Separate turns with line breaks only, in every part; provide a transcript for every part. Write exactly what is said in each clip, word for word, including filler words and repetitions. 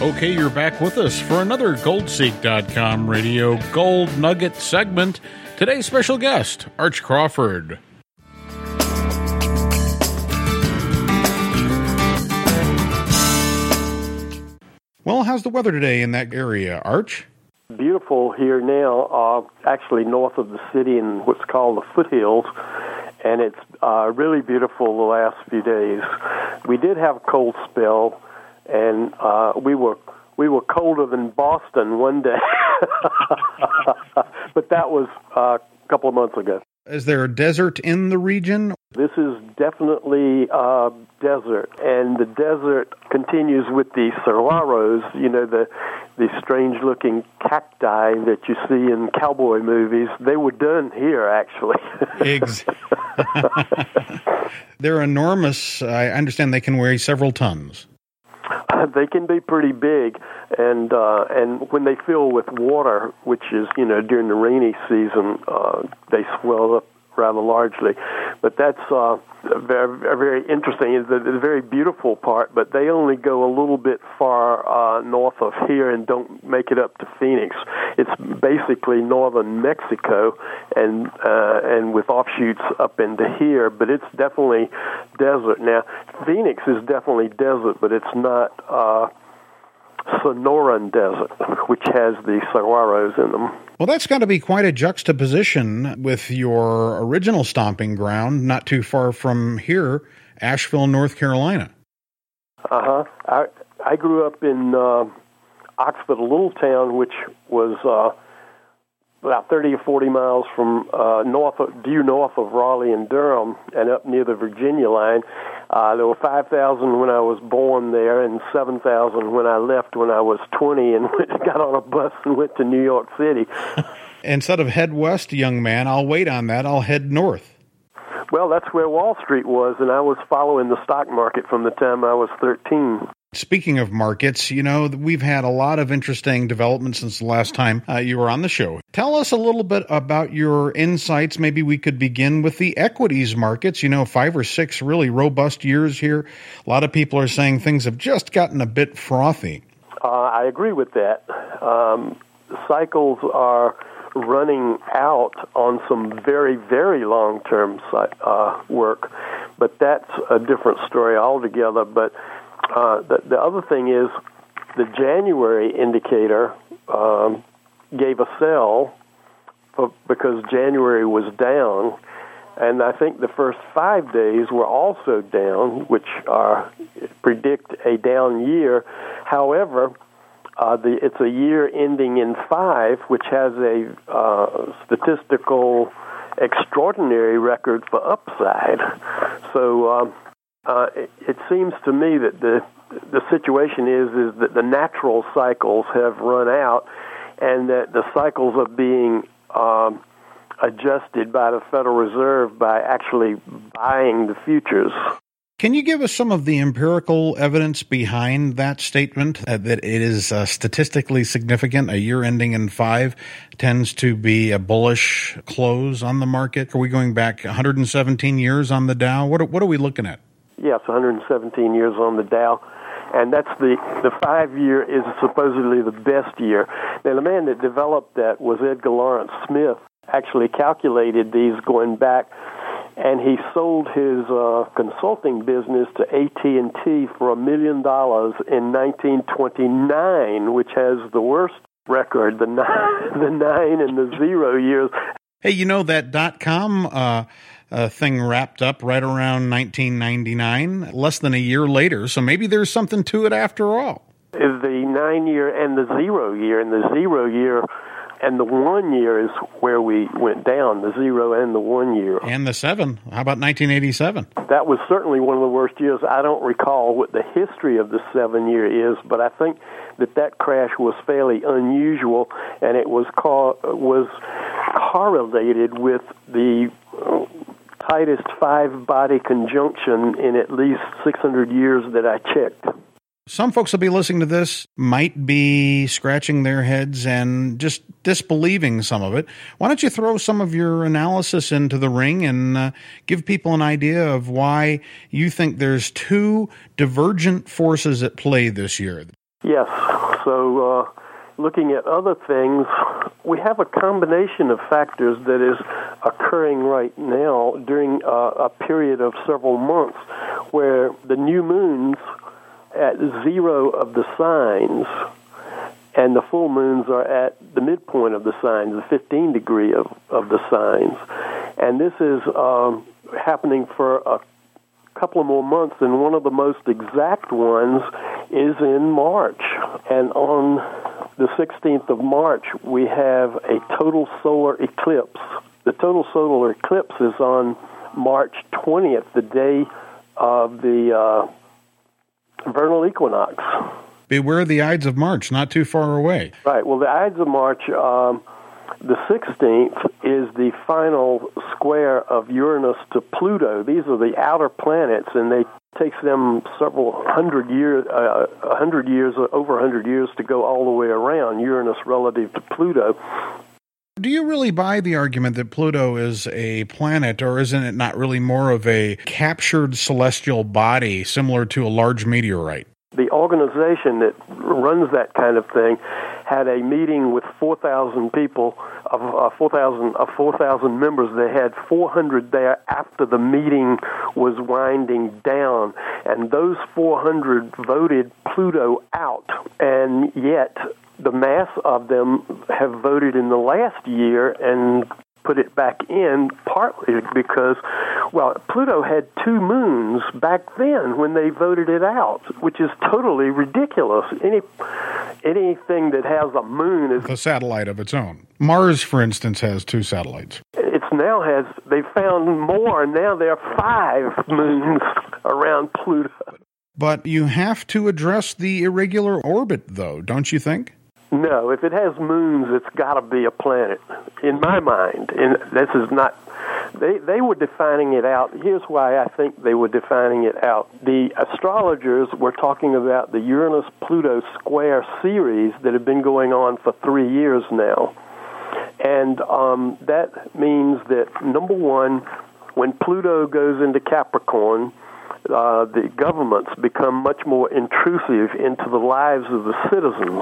Okay, you're back with us for another gold seek dot com radio Gold Nugget segment. Today's special guest, Arch Crawford. Well, how's the weather today in that area, Arch?
Beautiful here now, uh, actually north of the city in what's called the foothills, and it's uh, really beautiful the last few days. We did have a cold spell, and uh, we were we were colder than Boston one day, but that was uh, a couple of months ago.
Is there a desert in the region?
This is definitely uh, desert, and the desert continues with the saguaros, you know, the the strange-looking cacti that you see in cowboy movies. They were done here, actually.
Exactly. They're enormous. I understand they can weigh several tons.
Uh, they can be pretty big, and uh, and when they fill with water, which is, you know, during the rainy season, uh, they swell up rather largely. But that's uh, very, very interesting. It's the, the very beautiful part, but they only go a little bit far uh, north of here and don't make it up to Phoenix. It's basically northern Mexico, and uh, and with offshoots up into here, but it's definitely desert. Now, Phoenix is definitely desert, but it's not uh, Sonoran Desert, which has the saguaros in them.
Well, that's got to be quite a juxtaposition with your original stomping ground, not too far from here, Asheville, North Carolina.
Uh-huh. I I grew up in uh, Oxford, a little town which was uh, about thirty or forty miles from uh, north of, due north of Raleigh and Durham, and up near the Virginia line. Uh, there were five thousand when I was born there, and seven thousand when I left when I was twenty, and got on a bus and went to New York City.
Instead of head west, young man, I'll wait on that. I'll head north.
Well, that's where Wall Street was, and I was following the stock market from the time I was thirteen.
Speaking of markets, you know, we've had a lot of interesting developments since the last time uh, you were on the show. Tell us a little bit about your insights. Maybe we could begin with the equities markets. You know, five or six really robust years here. A lot of people are saying things have just gotten a bit frothy.
Uh, I agree with that. Um, cycles are running out on some very, very long-term uh, work, but that's a different story altogether. But Uh, the, the other thing is the January indicator um, gave a sell for, because January was down, and I think the first five days were also down, which are, predict a down year. However, uh, the, it's a year ending in five, which has a uh, statistical extraordinary record for upside. So um, Uh, it, it seems to me that the the situation is is that the natural cycles have run out, and that the cycles are being um, adjusted by the Federal Reserve by actually buying the futures.
Can you give us some of the empirical evidence behind that statement, uh, that it is uh, statistically significant? A year ending in five tends to be a bullish close on the market. Are we going back one hundred seventeen years on the Dow? What are, what are we looking at?
Yes, one hundred seventeen years on the Dow, and that's the the five-year is supposedly the best year. Now, the man that developed that was Edgar Lawrence Smith, actually calculated these going back, and he sold his uh, consulting business to A T and T for a million dollars in nineteen twenty-nine, which has the worst record, the nine, the nine and the zero years.
Hey, you know that dot-com uh, uh, thing wrapped up right around nineteen ninety-nine, less than a year later, so maybe there's something to it after all.
The nine-year and the zero year, and the zero year and the one year is where we went down, the zero and the one year.
And the seven. How about nineteen eighty-seven?
That was certainly one of the worst years. I don't recall what the history of the seven-year is, but I think that that crash was fairly unusual, and it was co- was correlated with the uh, tightest five-body conjunction in at least six hundred years that I checked.
Some folks will be listening to this, might be scratching their heads and just disbelieving some of it. Why don't you throw some of your analysis into the ring and uh, give people an idea of why you think there's two divergent forces at play this year?
Yes. So uh, looking at other things, we have a combination of factors that is occurring right now during uh, a period of several months where the new moons at zero of the signs and the full moons are at the midpoint of the signs, the fifteen degree of, of the signs. And this is um, happening for a couple of more months, and one of the most exact ones is in March. And on the sixteenth of March, we have a total solar eclipse. The total solar eclipse is on March twentieth, the day of the uh, vernal equinox.
Beware the Ides of March, not too far away.
Right. Well, the Ides of March, um, the sixteenth, is the final square of Uranus to Pluto. These are the outer planets, and they takes them several hundred years, uh, a hundred years, over a hundred years to go all the way around Uranus relative to Pluto.
Do you really buy the argument that Pluto is a planet, or isn't it not really more of a captured celestial body similar to a large meteorite?
The organization that runs that kind of thing had a meeting with four thousand people, of uh, four thousand of four thousand members. They had four hundred there after the meeting was winding down, and those four hundred voted Pluto out, and yet the mass of them have voted in the last year and put it back in, partly because, well, Pluto had two moons back then when they voted it out, which is totally ridiculous. Any anything that has a moon is
a satellite of its own. Mars, for instance, has two satellites.
It's now has they found more, and now there are five moons around Pluto.
But you have to address the irregular orbit, though, don't you think?
No, if it has moons, it's got to be a planet, in my mind. And this is not, they, they were defining it out. Here's why I think they were defining it out. The astrologers were talking about the Uranus-Pluto square series that have been going on for three years now. And um, that means that, number one, when Pluto goes into Capricorn, Uh, the governments become much more intrusive into the lives of the citizens.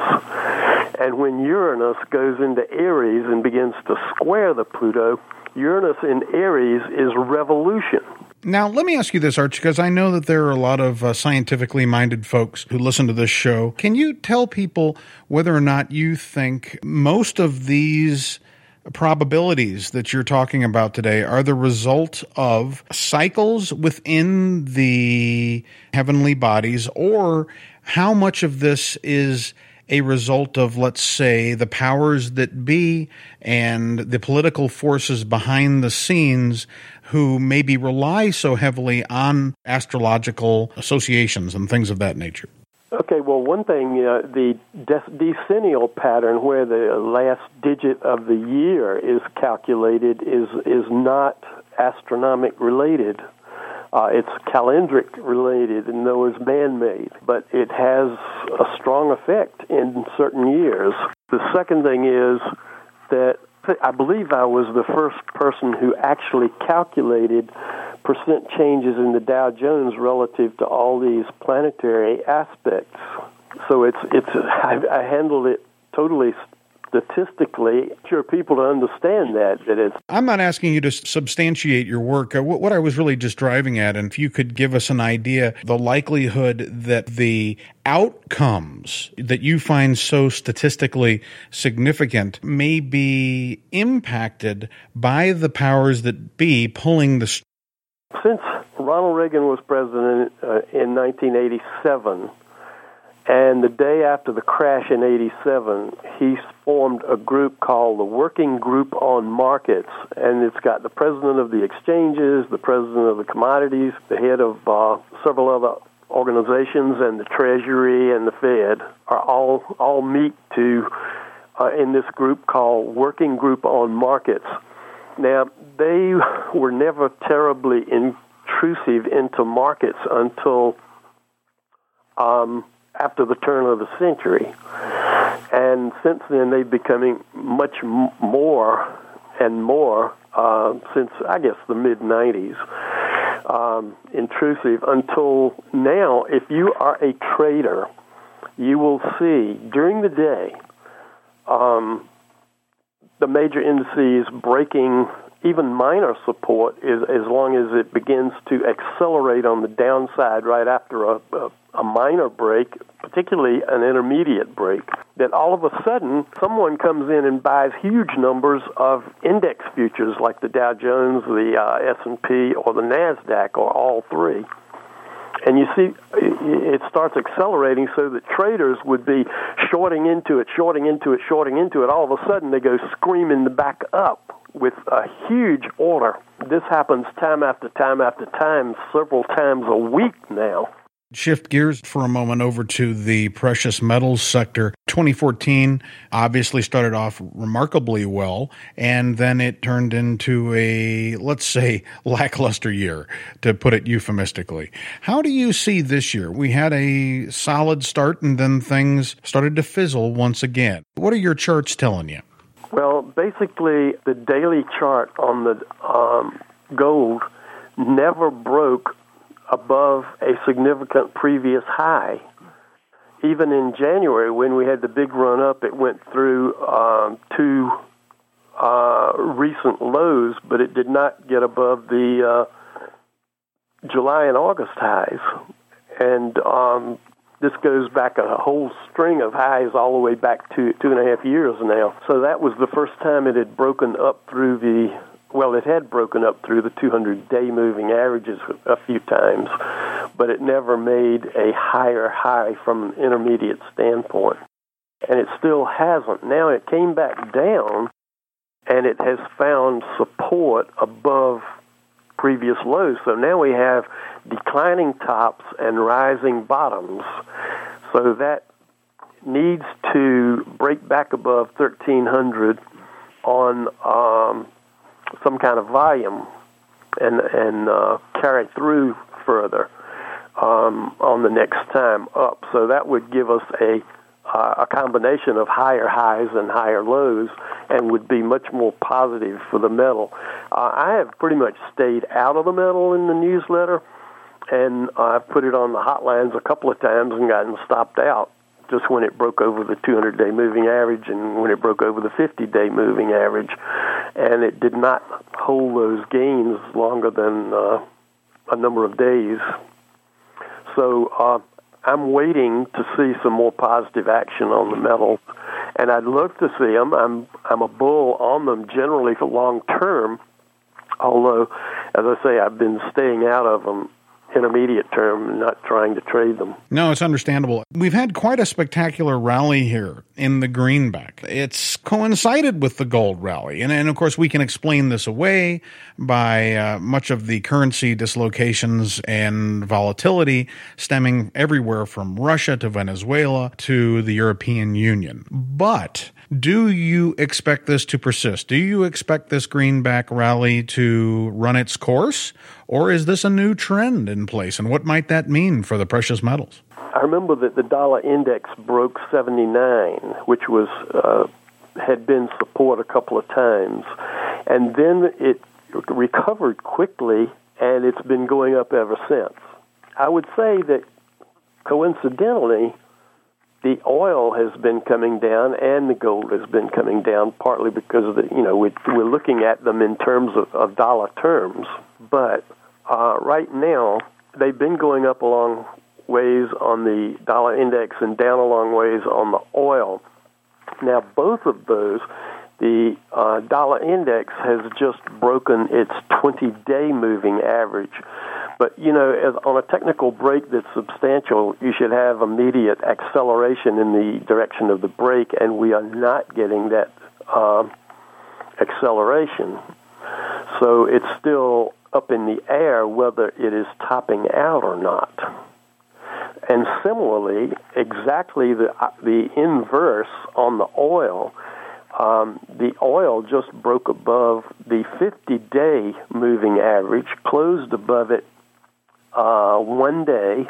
And when Uranus goes into Aries and begins to square the Pluto, Uranus in Aries is revolution.
Now, let me ask you this, Arch, because I know that there are a lot of uh, scientifically minded folks who listen to this show. Can you tell people whether or not you think most of these probabilities that you're talking about today are the result of cycles within the heavenly bodies, or how much of this is a result of, let's say, the powers that be and the political forces behind the scenes who maybe rely so heavily on astrological associations and things of that nature?
Okay, well, one thing, uh, the de- decennial pattern where the last digit of the year is calculated is is not astronomic related. Uh, it's calendric related, and though it's man-made, but it has a strong effect in certain years. The second thing is that I believe I was the first person who actually calculated percent changes in the Dow Jones relative to all these planetary aspects. So it's it's I, I handled it totally statistically. Sure, people to understand that that it's.
I'm not asking you to substantiate your work. Uh, what, what I was really just driving at, and if you could give us an idea, the likelihood that the outcomes that you find so statistically significant may be impacted by the powers that be pulling the. St-
Since Ronald Reagan was president uh, in nineteen eighty-seven, and the day after the crash in eighty-seven, he formed a group called the Working Group on Markets, and it's got the president of the exchanges, the president of the commodities, the head of uh, several other organizations, and the Treasury and the Fed are all all meet to uh, in this group called Working Group on Markets. Now, they were never terribly intrusive into markets until um, after the turn of the century. And since then, they've becoming much m- more and more, uh, since, I guess, the mid nineties, um, intrusive until now. If you are a trader you will see during the day um, the major indices breaking even minor support is, as long as it begins to accelerate on the downside right after a, a, a minor break, particularly an intermediate break, that all of a sudden someone comes in and buys huge numbers of index futures like the Dow Jones, the uh, S and P, or the NASDAQ, or all three. And you see, it starts accelerating so that traders would be shorting into it, shorting into it, shorting into it. All of a sudden, they go screaming back up with a huge order. This happens time after time after time, several times a week now.
Shift gears for a moment over to the precious metals sector. twenty fourteen obviously started off remarkably well, and then it turned into a, let's say, lackluster year, to put it euphemistically. How do you see this year? We had a solid start, and then things started to fizzle once again. What are your charts telling you?
Well, basically, the daily chart on the um, gold never broke above a significant previous high. Even in January, when we had the big run-up, it went through um, two uh, recent lows, but it did not get above the uh, July and August highs. And um, this goes back a whole string of highs all the way back to two and a half years now. So that was the first time it had broken up through the Well, it had broken up through the two hundred day moving averages a few times, but it never made a higher high from an intermediate standpoint. And it still hasn't. Now it came back down, and it has found support above previous lows. So now we have declining tops and rising bottoms. So that needs to break back above thirteen hundred on um, some kind of volume and and uh, carry through further um, on the next time up. So that would give us a uh, a combination of higher highs and higher lows, and would be much more positive for the metal. Uh, I have pretty much stayed out of the metal in the newsletter, and I've put it on the hotlines a couple of times and gotten stopped out just when it broke over the two hundred day moving average and when it broke over the fifty day moving average. And it did not hold those gains longer than uh, a number of days. So uh, I'm waiting to see some more positive action on the metals, and I'd love to see them. I'm I'm a bull on them generally for long term, although, as I say, I've been staying out of them intermediate term and not trying to trade them.
No, it's understandable. We've had quite a spectacular rally here in the greenback. It's coincided with the gold rally. And, and of course, we can explain this away by uh, much of the currency dislocations and volatility stemming everywhere from Russia to Venezuela to the European Union. But do you expect this to persist? Do you expect this greenback rally to run its course? Or is this a new trend in place? And what might that mean for the precious metals?
I remember that the dollar index broke seventy-nine, which was uh, had been support a couple of times. And then it recovered quickly, and it's been going up ever since. I would say that, coincidentally, the oil has been coming down and the gold has been coming down, partly because of the, you know, we, we're looking at them in terms of, of dollar terms. But uh, right now, they've been going up a long ways on the dollar index and down a long ways on the oil. Now, both of those, the uh, dollar index has just broken its twenty day moving average. But, you know, as on a technical break that's substantial, you should have immediate acceleration in the direction of the break, and we are not getting that uh, acceleration. So it's still up in the air whether it is topping out or not. And similarly, exactly the the inverse on the oil. Um, the oil just broke above the fifty day moving average, closed above it uh, one day,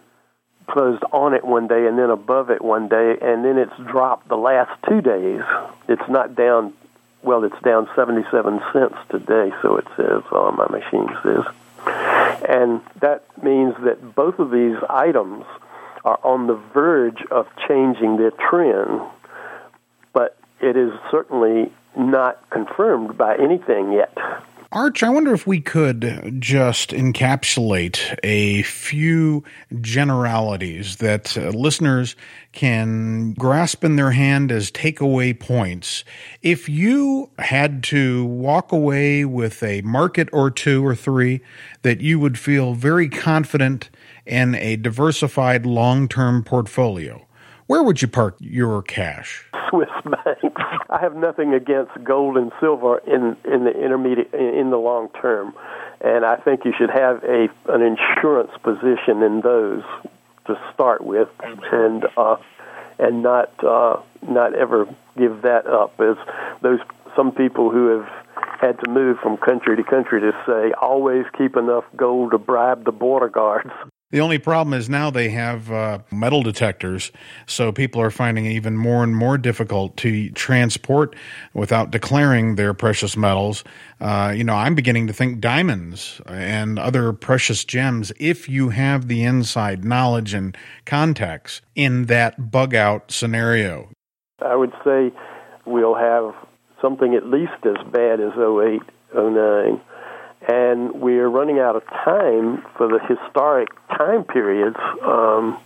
closed on it one day, and then above it one day, and then it's dropped the last two days. It's not down, well, it's down seventy-seven cents today, so it says on my machine says. And that means that both of these items are on the verge of changing their trend, but it is certainly not confirmed by anything yet.
Arch, I wonder if we could just encapsulate a few generalities that uh, listeners can grasp in their hand as takeaway points. If you had to walk away with a market or two or three that you would feel very confident in a diversified long-term portfolio, where would you park your cash?
Swiss banks. I have nothing against gold and silver in, in the intermediate, in the long term, and I think you should have a an insurance position in those to start with, and uh, and not uh, not ever give that up. As those some people who have had to move from country to country to say, always keep enough gold to bribe the border guards.
The only problem is now they have uh, metal detectors, so people are finding it even more and more difficult to transport without declaring their precious metals. Uh, you know, I'm beginning to think diamonds and other precious gems, if you have the inside knowledge and contacts in that bug-out scenario.
I would say we'll have something at least as bad as oh eight, oh nine. And we're running out of time for the historic time periods. Um,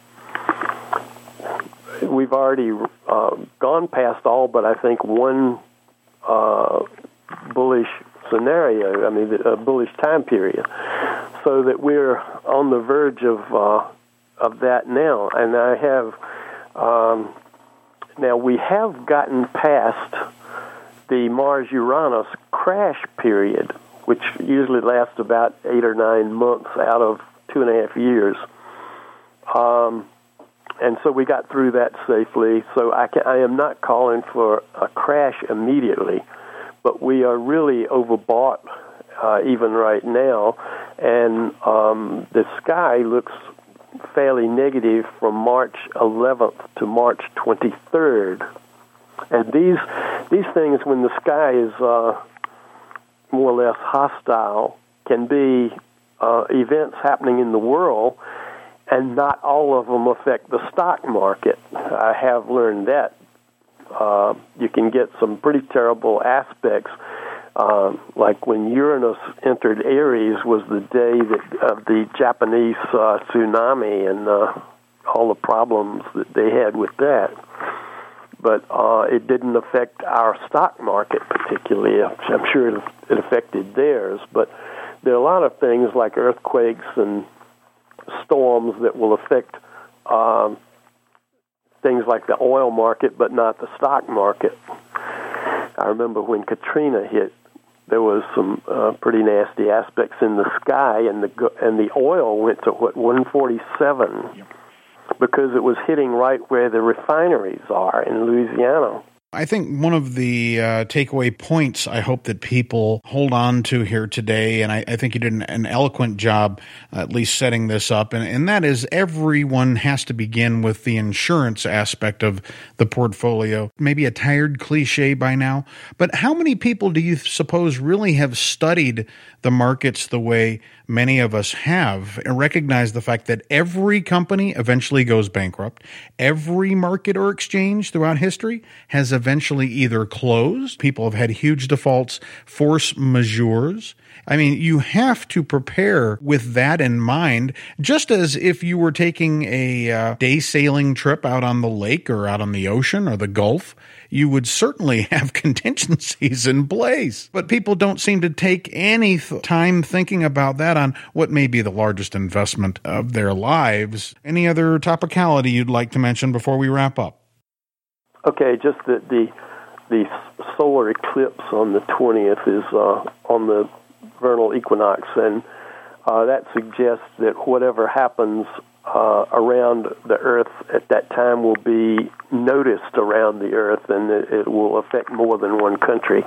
we've already uh, gone past all but I think one uh, bullish scenario, I mean, a bullish time period, so that we're on the verge of uh, of that now. And I have, um, now we have gotten past the Mars-Uranus crash period, which usually lasts about eight or nine months out of two and a half years. Um, and so we got through that safely. So I, can, I am not calling for a crash immediately, but we are really overbought uh, even right now. And um, the sky looks fairly negative from March eleventh to March twenty-third. And these these things, when the sky is uh, more or less hostile, can be uh, events happening in the world, and not all of them affect the stock market. I have learned that. Uh, you can get some pretty terrible aspects, uh, like when Uranus entered Aries was the day that of the Japanese uh, tsunami and uh, all the problems that they had with that. But uh, it didn't affect our stock market particularly. I'm sure it, it affected theirs. But there are a lot of things like earthquakes and storms that will affect um, things like the oil market, but not the stock market. I remember when Katrina hit, there was some uh, pretty nasty aspects in the sky, and the and the oil went to what one forty-seven. Yep. Because it was hitting right where the refineries are in Louisiana.
I think one of the uh, takeaway points I hope that people hold on to here today, and I, I think you did an, an eloquent job uh, at least setting this up, and, and that is everyone has to begin with the insurance aspect of the portfolio. Maybe a tired cliche by now, but how many people do you suppose really have studied the markets the way many of us have and recognize the fact that every company eventually goes bankrupt? Every market or exchange throughout history has eventually either closed. People have had huge defaults, force majeures. I mean, you have to prepare with that in mind, just as if you were taking a uh, day sailing trip out on the lake or out on the ocean or the Gulf. You would certainly have contingencies in place. But people don't seem to take any th- time thinking about that on what may be the largest investment of their lives. Any other topicality you'd like to mention before we wrap up?
Okay, just that the the solar eclipse on the twentieth is uh, on the vernal equinox, and uh, that suggests that whatever happens uh, around the Earth at that time will be noticed around the Earth, and it, it will affect more than one country.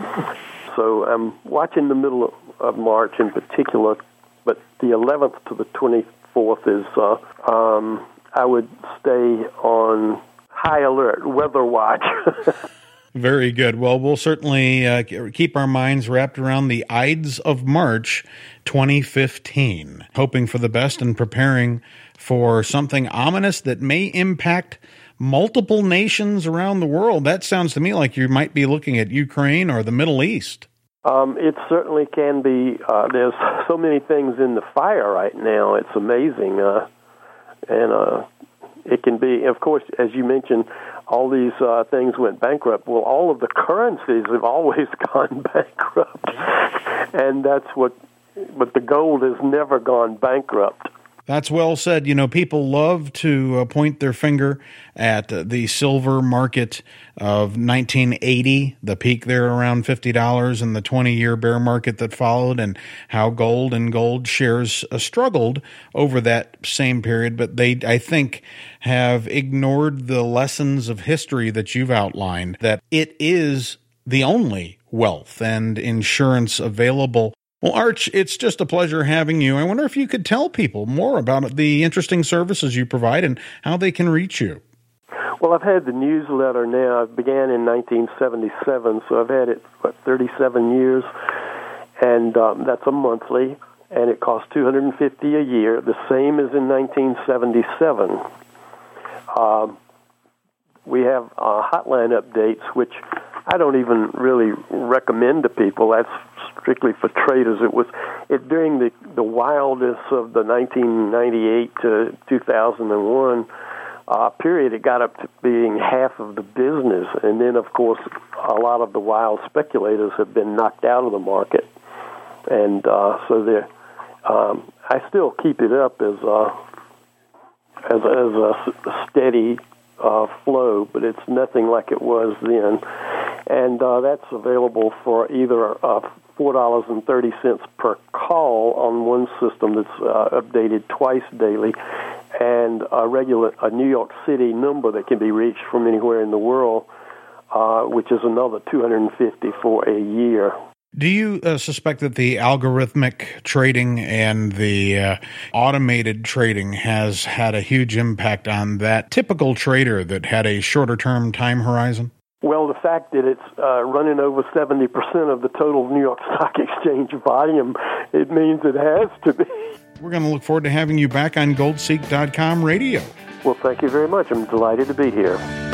So I'm watching the middle of March in particular, but the eleventh to the twenty-fourth is, uh, um, I would stay on high alert, weather watch.
Very good. Well, we'll certainly uh, keep our minds wrapped around the Ides of March twenty fifteen, hoping for the best and preparing for something ominous that may impact multiple nations around the world. That sounds to me like you might be looking at Ukraine or the Middle East.
Um, it certainly can be. Uh, there's so many things in the fire right now. It's amazing. Uh, and uh, it can be, of course, as you mentioned, all these uh, things went bankrupt. Well, all of the currencies have always gone bankrupt. And that's what, but the gold has never gone bankrupt.
That's well said. You know, people love to uh, point their finger at uh, the silver market of nineteen eighty, the peak there around fifty dollars, and the twenty-year bear market that followed, and how gold and gold shares uh, struggled over that same period. But they, I think, have ignored the lessons of history that you've outlined, that it is the only wealth and insurance available. Well, Arch, it's just a pleasure having you. I wonder if you could tell people more about the interesting services you provide and how they can reach you.
Well, I've had the newsletter now. It began in nineteen seventy-seven, so I've had it, what, thirty-seven years, and um, that's a monthly, and it costs two hundred fifty dollars a year, the same as in nineteen seventy-seven. Um, we have uh, hotline updates, which I don't even really recommend to people. That's strictly for traders. It was it during the, the wildest of the nineteen ninety-eight to two thousand one uh, period. It got up to being half of the business, and then of course a lot of the wild speculators have been knocked out of the market, and uh, so they um, I still keep it up as a, as, as a steady uh, flow, but it's nothing like it was then. And uh, that's available for either uh, four dollars and thirty cents per call on one system that's uh, updated twice daily, and a regular a New York City number that can be reached from anywhere in the world, uh, which is another two hundred fifty dollars for a year.
Do you uh, suspect that the algorithmic trading and the uh, automated trading has had a huge impact on that typical trader that had a shorter-term time horizon?
Well, the fact that it's uh, running over seventy percent of the total New York Stock Exchange volume, it means it has to be.
We're going to look forward to having you back on gold seek dot com radio.
Well, thank you very much. I'm delighted to be here.